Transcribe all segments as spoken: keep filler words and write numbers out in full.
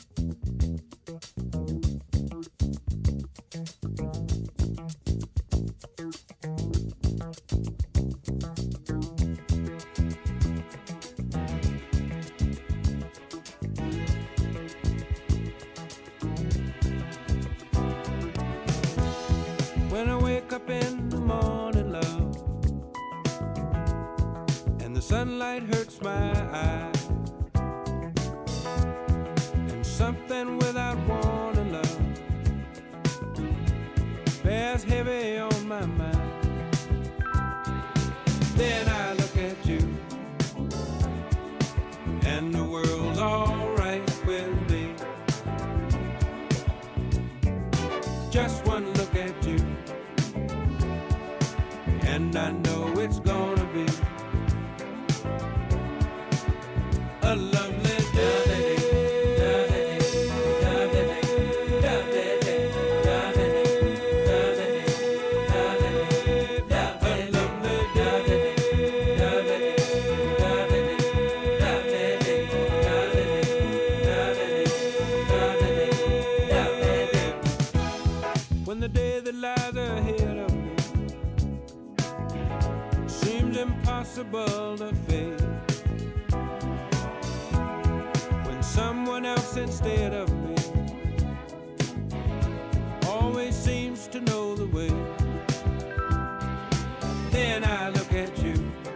When I wake up in the morning, love, and the sunlight hurts my eyes, and something without warning, love, bears heavy on my mind. Then I look at you, and the world's alright with me. Just one look at you, and I know it's gonna be a lovely day. When the day that lies ahead of me seems impossible to face, when someone else instead of me always seems to know the way, then I look at you,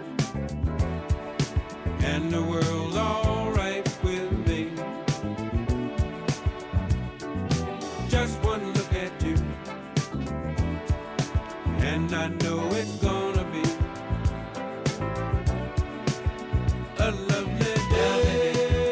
and the world's alright with me. Just one look at you, and I know it's gonna be a lovely day.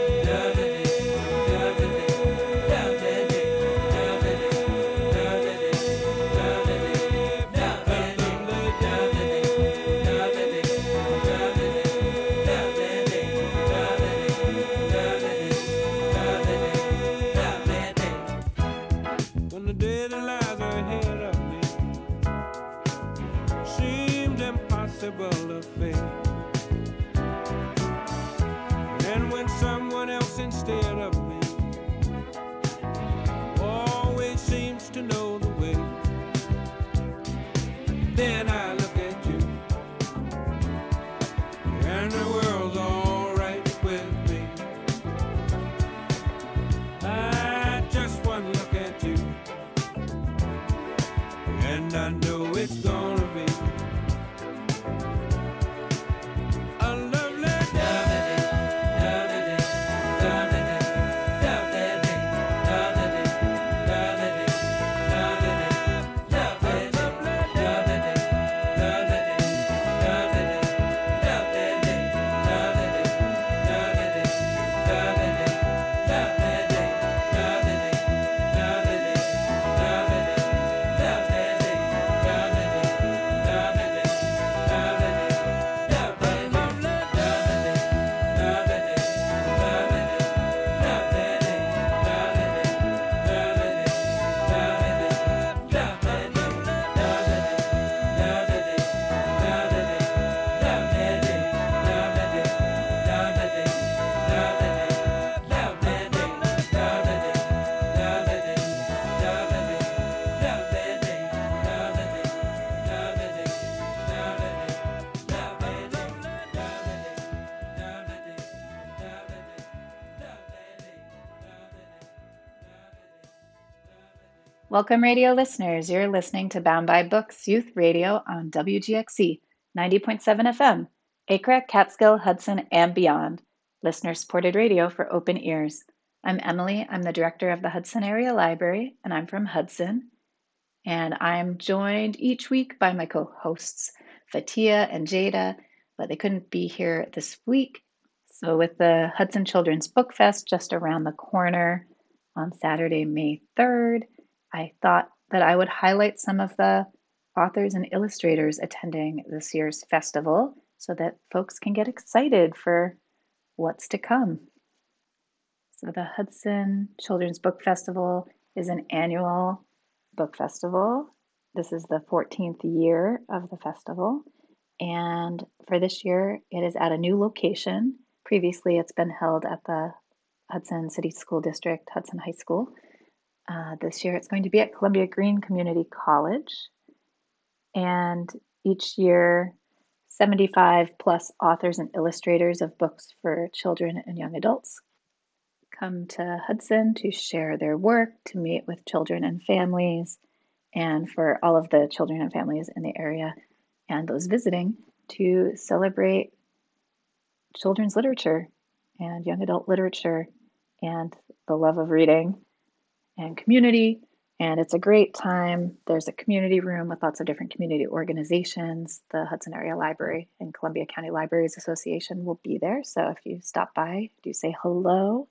When the day that lies ahead of me seems impossible to face, and when someone else instead of me always seems to know the way, then I look at you, and the world's alright with me. I just one look at you, and I know it's gonna be a lovely day. Welcome, radio listeners. You're listening to Bound by Books Youth Radio on W G X C ninety point seven F M, Acre, Catskill, Hudson, and beyond. Listener-supported radio for open ears. I'm Emily. I'm the director of the Hudson Area Library, and I'm from Hudson. And I'm joined each week by my co-hosts, Fatia and Jada, but they couldn't be here this week. So with the Hudson Children's Book Fest just around the corner on Saturday, May third, I thought that I would highlight some of the authors and illustrators attending this year's festival so that folks can get excited for what's to come. So the Hudson Children's Book Festival is an annual book festival. This is the fourteenth year of the festival. And for this year, it is at a new location. Previously, it's been held at the Hudson City School District, Hudson High School. Uh, this year it's going to be at Columbia Green Community College. And each year, seventy-five plus authors and illustrators of books for children and young adults come to Hudson to share their work, to meet with children and families, and for all of the children and families in the area and those visiting to celebrate children's literature and young adult literature and the love of reading and community. And it's a great time. There's a community room with lots of different community organizations. The Hudson Area Library and Columbia County Libraries Association will be there. So if you stop by, do say hello.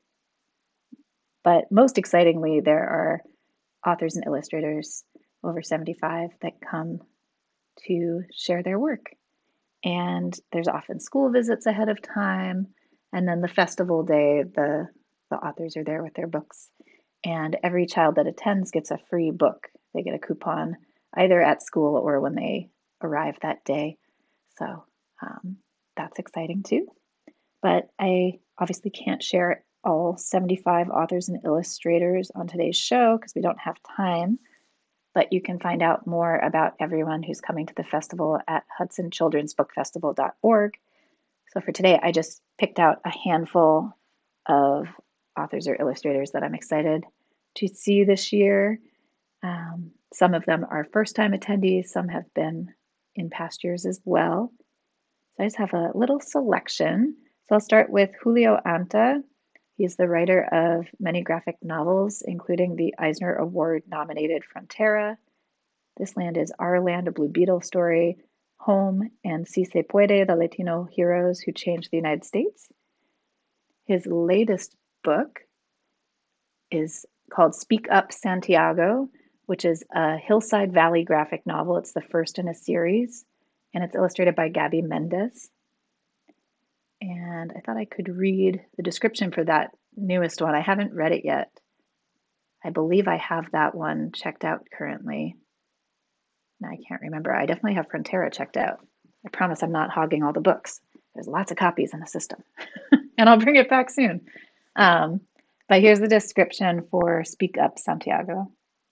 But most excitingly, there are authors and illustrators, over seventy-five, that come to share their work. And there's often school visits ahead of time. And then the festival day, the, the authors are there with their books. And every child that attends gets a free book. They get a coupon either at school or when they arrive that day. So um, that's exciting too. But I obviously can't share all seventy-five authors and illustrators on today's show because we don't have time. But you can find out more about everyone who's coming to the festival at hudson children's book festival dot org. So for today, I just picked out a handful of authors or illustrators that I'm excited to see this year. Um, some of them are first-time attendees. Some have been in past years as well. So I just have a little selection. So I'll start with Julio Anta. He's the writer of many graphic novels, including the Eisner Award-nominated Frontera, This Land is Our Land, a Blue Beetle story, Home, and Si Se Puede, the Latino heroes who changed the United States. His latest book is called Speak Up Santiago, which is a Hillside Valley graphic novel. It's the first in a series, and it's illustrated by Gabby Mendez. And I thought I could read the description for that newest one. I haven't read it yet. I believe I have that one checked out currently. Now I can't remember. I definitely have Frontera checked out. I promise I'm not hogging all the books. There's lots of copies in the system. And I'll bring it back soon. Um, but here's the description for Speak Up Santiago.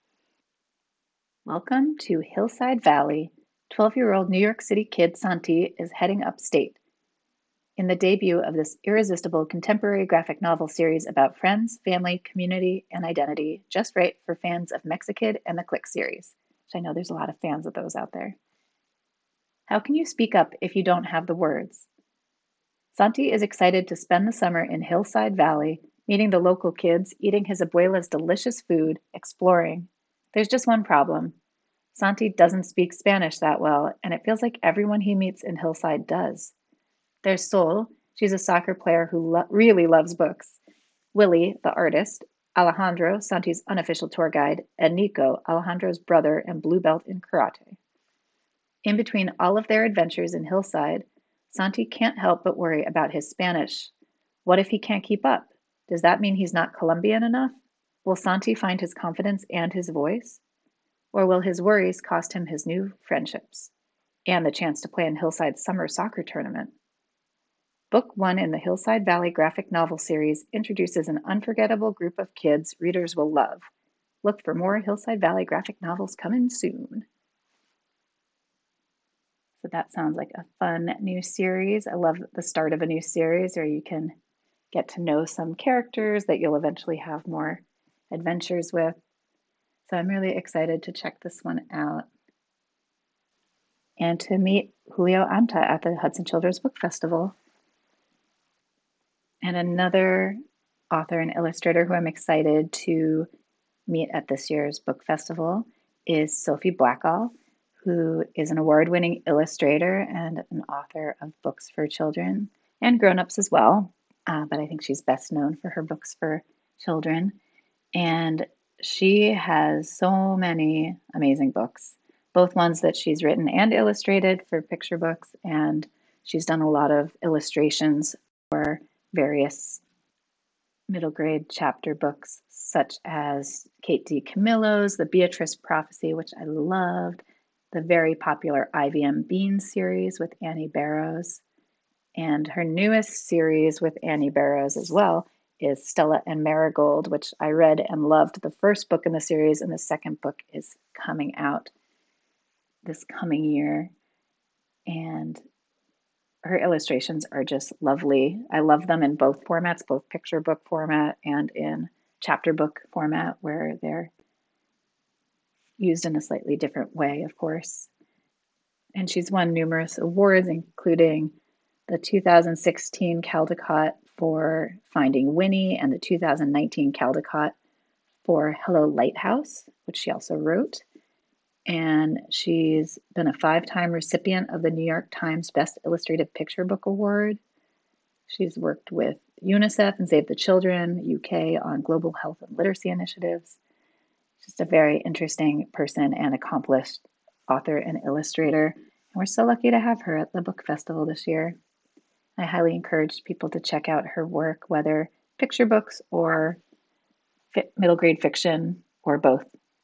Welcome to Hillside Valley. twelve-year-old New York City kid Santi is heading upstate in the debut of this irresistible contemporary graphic novel series about friends, family, community, and identity, just right for fans of Mexikid and the Click series, which I know there's a lot of fans of those out there. How can you speak up if you don't have the words? Santi is excited to spend the summer in Hillside Valley, meeting the local kids, eating his abuela's delicious food, exploring. There's just one problem. Santi doesn't speak Spanish that well, and it feels like everyone he meets in Hillside does. There's Sol. She's a soccer player who lo- really loves books. Willie, the artist. Alejandro, Santi's unofficial tour guide. And Nico, Alejandro's brother and blue belt in karate. In between all of their adventures in Hillside, Santi can't help but worry about his Spanish. What if he can't keep up? Does that mean he's not Colombian enough? Will Santi find his confidence and his voice? Or will his worries cost him his new friendships and the chance to play in Hillside's summer soccer tournament? Book one in the Hillside Valley graphic novel series introduces an unforgettable group of kids readers will love. Look for more Hillside Valley graphic novels coming soon. So that sounds like a fun new series. I love the start of a new series where you can get to know some characters that you'll eventually have more adventures with. So I'm really excited to check this one out and to meet Julio Anta at the Hudson Children's Book Festival. And another author and illustrator who I'm excited to meet at this year's book festival is Sophie Blackall, who is an award-winning illustrator and an author of books for children and grown-ups as well. Uh, but I think she's best known for her books for children. And she has so many amazing books, both ones that she's written and illustrated for picture books. And she's done a lot of illustrations for various middle grade chapter books, such as Kate D. Camillo's The Beatrice Prophecy, which I loved, the very popular I V M Bean series with Annie Barrows, and her newest series with Annie Barrows as well is Stella and Marigold, which I read and loved the first book in the series, and the second book is coming out this coming year. And her illustrations are just lovely. I love them in both formats, both picture book format and in chapter book format, where they're used in a slightly different way, of course. And she's won numerous awards, including the two thousand sixteen Caldecott for Finding Winnie and the two thousand nineteen Caldecott for Hello Lighthouse, which she also wrote. And she's been a five-time recipient of the New York Times Best Illustrated Picture Book Award. She's worked with UNICEF and Save the Children U K on global health and literacy initiatives. Just a very interesting person and accomplished author and illustrator. And we're so lucky to have her at the book festival this year. I highly encourage people to check out her work, whether picture books or middle grade fiction or both.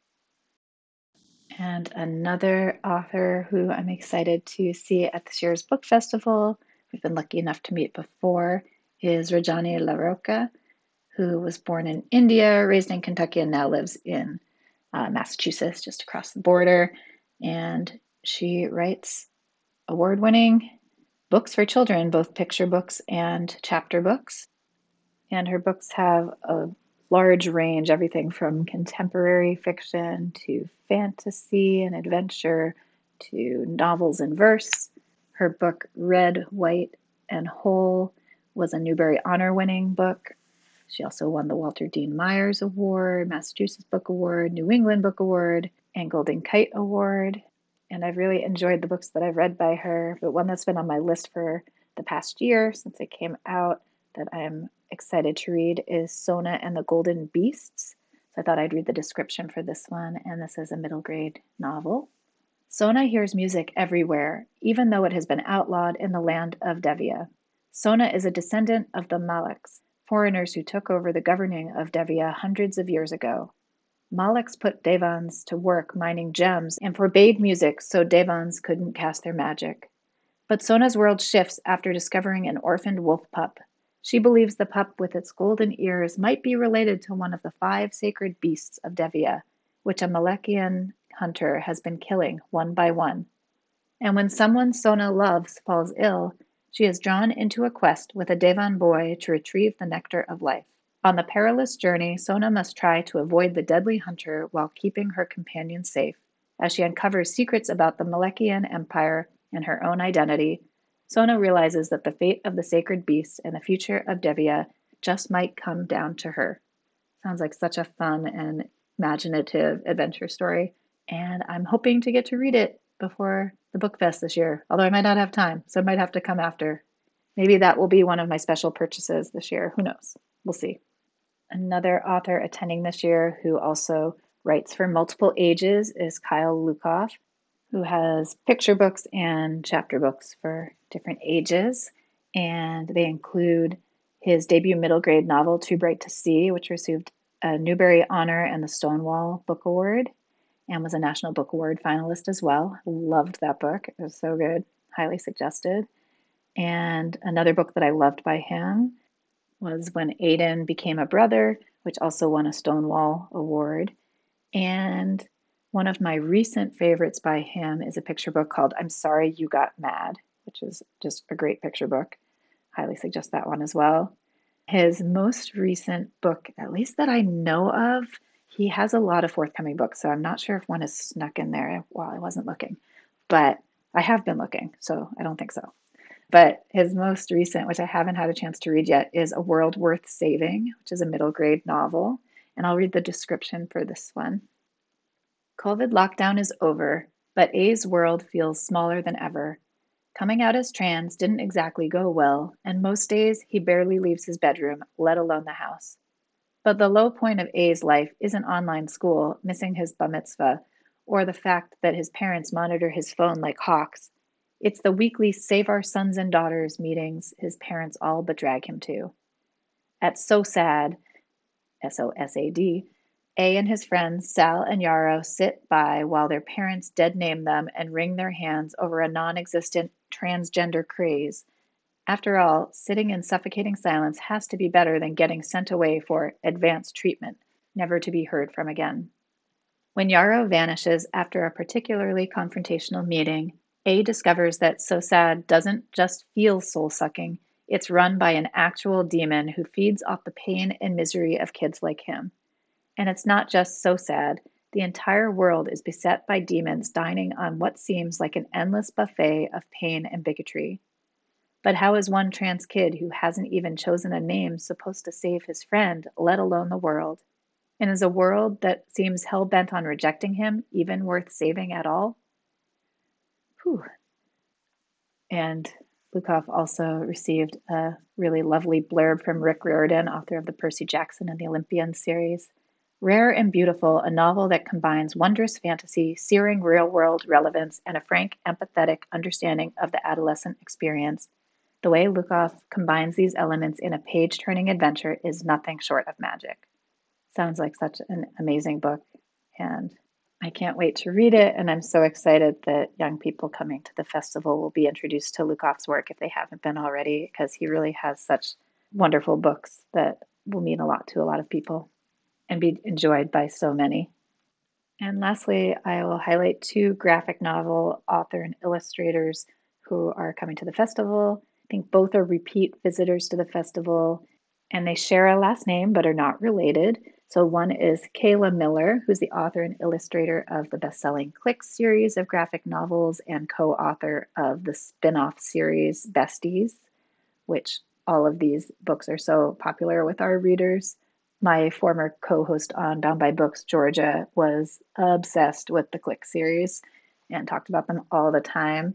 And another author who I'm excited to see at this year's book festival, we've been lucky enough to meet before, is Rajani LaRocca, who was born in India, raised in Kentucky, and now lives in uh, Massachusetts, just across the border. And she writes award-winning books for children, both picture books and chapter books. And her books have a large range, everything from contemporary fiction to fantasy and adventure to novels in verse. Her book, Red, White, and Whole, was a Newbery Honor-winning book. She also won the Walter Dean Myers Award, Massachusetts Book Award, New England Book Award, and Golden Kite Award. And I've really enjoyed the books that I've read by her, but one that's been on my list for the past year since it came out that I'm excited to read is Sona and the Golden Beasts. So I thought I'd read the description for this one, and this is a middle grade novel. Sona hears music everywhere, even though it has been outlawed in the land of Devia. Sona is a descendant of the Malaks, foreigners who took over the governing of Devia hundreds of years ago. Malaks put Devans to work mining gems and forbade music so Devans couldn't cast their magic. But Sona's world shifts after discovering an orphaned wolf pup. She believes the pup with its golden ears might be related to one of the five sacred beasts of Devia, which a Malakian hunter has been killing one by one. And when someone Sona loves falls ill, she is drawn into a quest with a Devan boy to retrieve the nectar of life. On the perilous journey, Sona must try to avoid the deadly hunter while keeping her companion safe. As she uncovers secrets about the Malakian Empire and her own identity, Sona realizes that the fate of the sacred beasts and the future of Devia just might come down to her. Sounds like such a fun and imaginative adventure story, and I'm hoping to get to read it before the book fest this year, although I might not have time, so it might have to come after. Maybe that will be one of my special purchases this year. Who knows? We'll see. Another author attending this year who also writes for multiple ages is Kyle Lukoff, who has picture books and chapter books for different ages. And they include his debut middle grade novel, Too Bright to See, which received a Newbery Honor and the Stonewall Book Award and was a National Book Award finalist as well. Loved that book. It was so good. Highly suggested. And another book that I loved by him was When Aiden Became a Brother, which also won a Stonewall Award. And one of my recent favorites by him is a picture book called I'm Sorry You Got Mad, which is just a great picture book. Highly suggest that one as well. His most recent book, at least that I know of, he has a lot of forthcoming books, so I'm not sure if one is snuck in there while I wasn't looking. But I have been looking, so I don't think so. But his most recent, which I haven't had a chance to read yet, is A World Worth Saving, which is a middle grade novel. And I'll read the description for this one. COVID lockdown is over, but A's world feels smaller than ever. Coming out as trans didn't exactly go well, and most days he barely leaves his bedroom, let alone the house. But the low point of A's life isn't online school, missing his bar mitzvah, or the fact that his parents monitor his phone like hawks. It's the weekly Save Our Sons and Daughters meetings his parents all but drag him to. At So Sad, S O S A D, A and his friends Sal and Yarrow sit by while their parents dead name them and wring their hands over a non-existent transgender craze After all, sitting in suffocating silence has to be better than getting sent away for advanced treatment, never to be heard from again. When Yarrow vanishes after a particularly confrontational meeting, A discovers that So Sad doesn't just feel soul-sucking, it's run by an actual demon who feeds off the pain and misery of kids like him. And it's not just So Sad. The entire world is beset by demons dining on what seems like an endless buffet of pain and bigotry. But how is one trans kid who hasn't even chosen a name supposed to save his friend, let alone the world? And is a world that seems hell-bent on rejecting him even worth saving at all? Whew. And Lukoff also received a really lovely blurb from Rick Riordan, author of the Percy Jackson and the Olympian series. Rare and Beautiful, a novel that combines wondrous fantasy, searing real-world relevance, and a frank, empathetic understanding of the adolescent experience. The way Lukoff combines these elements in a page-turning adventure is nothing short of magic. Sounds like such an amazing book, and I can't wait to read it, and I'm so excited that young people coming to the festival will be introduced to Lukoff's work if they haven't been already, because he really has such wonderful books that will mean a lot to a lot of people and be enjoyed by so many. And lastly, I will highlight two graphic novel author and illustrators who are coming to the festival. I think both are repeat visitors to the festival, and they share a last name but are not related. So one is Kayla Miller, who's the author and illustrator of the best-selling Click series of graphic novels and co-author of the spin-off series Besties, which all of these books are so popular with our readers. My former co-host on Bound by Books, Georgia, was obsessed with the Click series and talked about them all the time.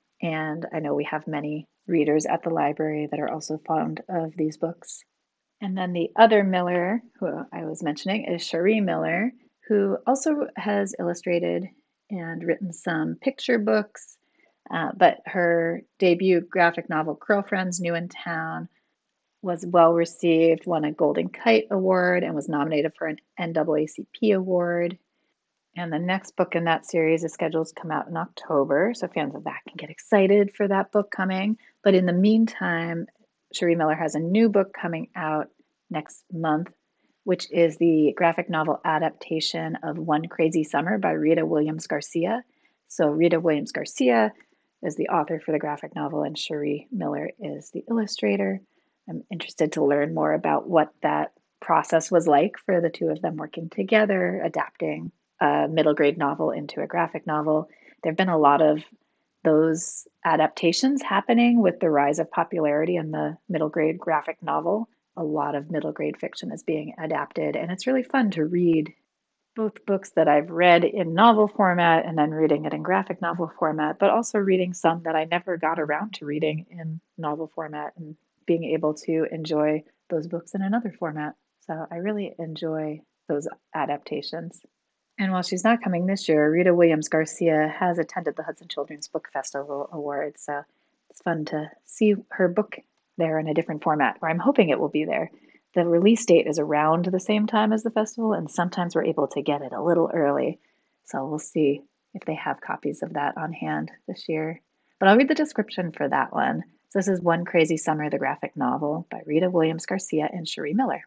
And I know we have many readers at the library that are also fond of these books. And then the other Miller, who I was mentioning, is Cherie Miller, who also has illustrated and written some picture books, uh, but her debut graphic novel, Girlfriends New in Town, was well received, won a Golden Kite Award, and was nominated for an N double A C P award. And the next book in that series is scheduled to come out in October, so fans of that can get excited for that book coming. But in the meantime, Cherie Miller has a new book coming out next month, which is the graphic novel adaptation of One Crazy Summer by Rita Williams Garcia. So Rita Williams Garcia is the author for the graphic novel, and Cherie Miller is the illustrator. I'm interested to learn more about what that process was like for the two of them working together, adapting a middle grade novel into a graphic novel. There have been a lot of those adaptations happening with the rise of popularity in the middle grade graphic novel. A lot of middle grade fiction is being adapted, and it's really fun to read both books that I've read in novel format and then reading it in graphic novel format, but also reading some that I never got around to reading in novel format and being able to enjoy those books in another format. So I really enjoy those adaptations. And while she's not coming this year, Rita Williams Garcia has attended the Hudson Children's Book Festival Awards, so it's fun to see her book there in a different format, or I'm hoping it will be there. The release date is around the same time as the festival, and sometimes we're able to get it a little early. So we'll see if they have copies of that on hand this year. But I'll read the description for that one. So this is One Crazy Summer, the graphic novel by Rita Williams Garcia and Cherie Miller.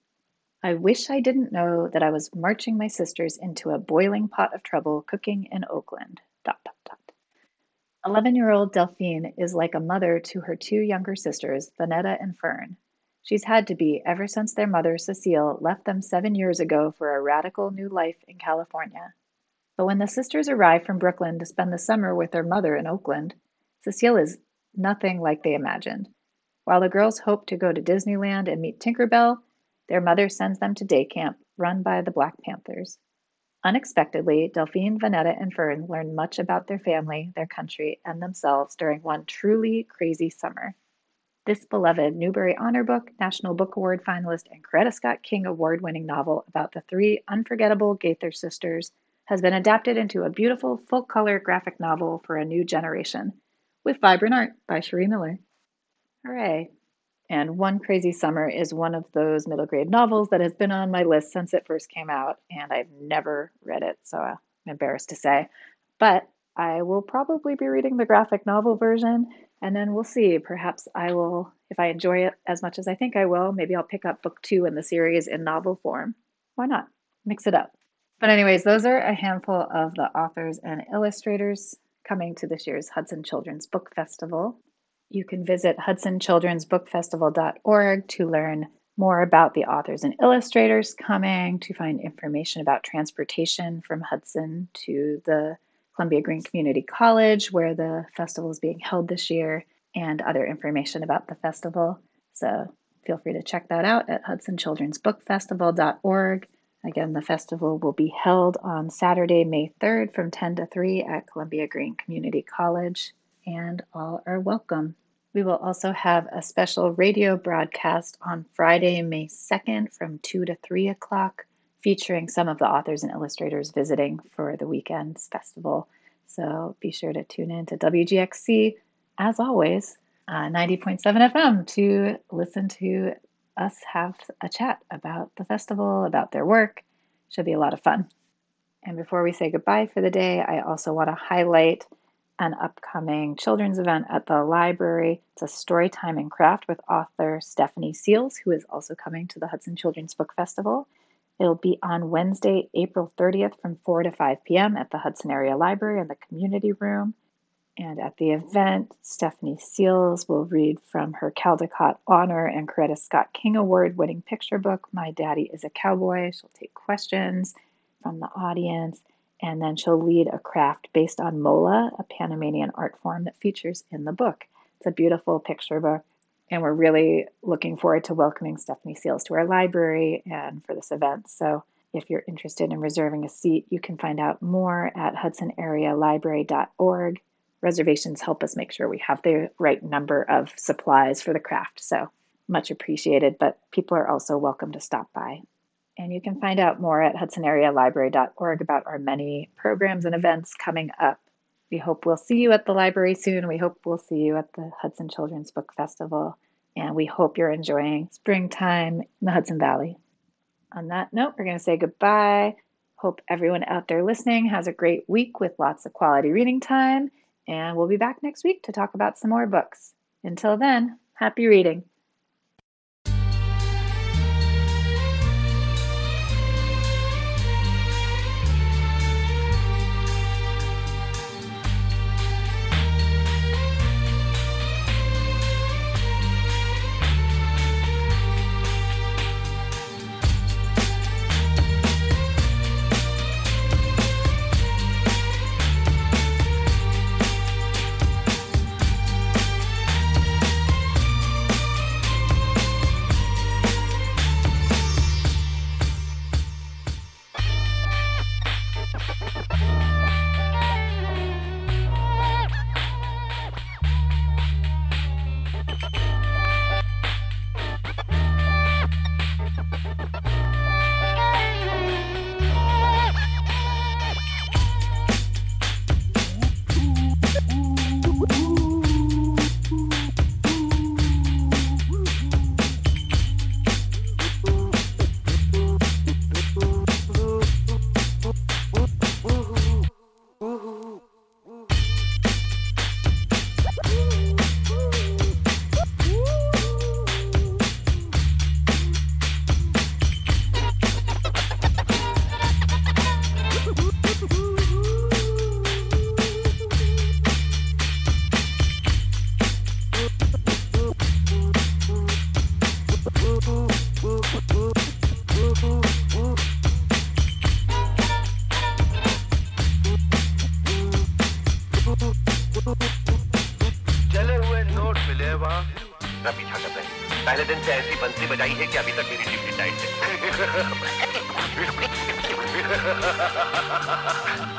I wish I didn't know that I was marching my sisters into a boiling pot of trouble cooking in Oakland. Dot, dot, dot. eleven-year-old Delphine is like a mother to her two younger sisters, Vanetta and Fern. She's had to be ever since their mother, Cecile, left them seven years ago for a radical new life in California. But when the sisters arrive from Brooklyn to spend the summer with their mother in Oakland, Cecile is nothing like they imagined. While the girls hope to go to Disneyland and meet Tinkerbell, their mother sends them to day camp run by the Black Panthers. Unexpectedly, Delphine, Vanetta, and Fern learn much about their family, their country, and themselves during one truly crazy summer. This beloved Newbery Honor Book, National Book Award finalist, and Coretta Scott King Award-winning novel about the three unforgettable Gaither sisters has been adapted into a beautiful, full-color graphic novel for a new generation, with vibrant art by Cherie Miller. Hooray! And One Crazy Summer is one of those middle grade novels that has been on my list since it first came out, and I've never read it, so I'm embarrassed to say. But I will probably be reading the graphic novel version, And then we'll see. Perhaps I will, if I enjoy it as much as I think I will, maybe I'll pick up book two in the series in novel form. Why not? Mix it up. But anyways, those are a handful of the authors and illustrators coming to this year's Hudson Children's Book Festival. You can visit hudson children's book festival dot org to learn more about the authors and illustrators coming, to find information about transportation from Hudson to the Columbia Green Community College, where the festival is being held this year, and other information about the festival. So feel free to check that out at hudson children's book festival dot org. Again, the festival will be held on Saturday, May third from ten to three at Columbia Green Community College, and all are welcome. We will also have a special radio broadcast on Friday, May second from two to three o'clock, featuring some of the authors and illustrators visiting for the weekend's festival. So be sure to tune in to W G X C, as always, uh, ninety point seven F M, to listen to us have a chat about the festival, about their work. Should be a lot of fun. And before we say goodbye for the day, I also want to highlight an upcoming children's event at the library. It's a story time and craft with author Stephanie Seals, who is also coming to the Hudson Children's Book Festival. It'll be on Wednesday, April thirtieth from four to five p.m. at the Hudson Area Library in the community room. And at the event, Stephanie Seals will read from her Caldecott Honor and Coretta Scott King Award-winning picture book, My Daddy is a Cowboy. She'll take questions from the audience, and then she'll lead a craft based on Mola, a Panamanian art form that features in the book. It's a beautiful picture book, and we're really looking forward to welcoming Stephanie Seals to our library and for this event. So if you're interested in reserving a seat, you can find out more at hudson area library dot org. Reservations help us make sure we have the right number of supplies for the craft, so much appreciated, but people are also welcome to stop by. And you can find out more at hudson area library dot org about our many programs and events coming up. We hope we'll see you at the library soon. We hope we'll see you at the Hudson Children's Book Festival, and we hope you're enjoying springtime in the Hudson Valley. On that note, we're going to say goodbye. Hope everyone out there listening has a great week with lots of quality reading time. And we'll be back next week to talk about some more books. Until then, happy reading. पहले दिन से ऐसी बंसी बजाई है कि अभी तक मेरी ड्यूटी टाइट है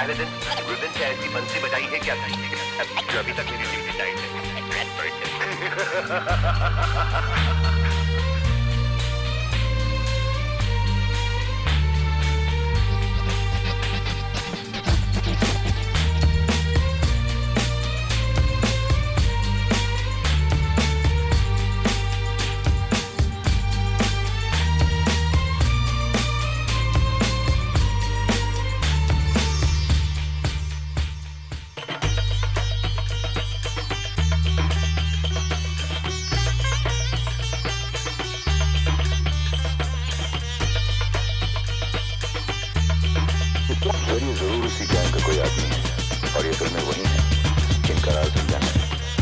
पहले दिन उस दिन से ऐसी बंसी बजाई है क्या जो अभी तक मेरी ड्यूटी टाइट है। जरूर उसी गैंग का कोई आदमी है और ये फिल्में वही हैं जिनका राज दुनिया है।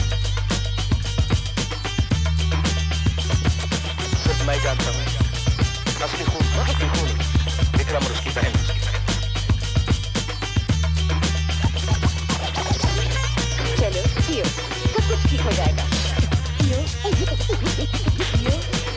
सिर्फ मैं जानता हूँ असली खून असली खून विक्रम और उसकी बहन। चलो पियो सब कुछ ठीक हो जाएगा। पियो पियो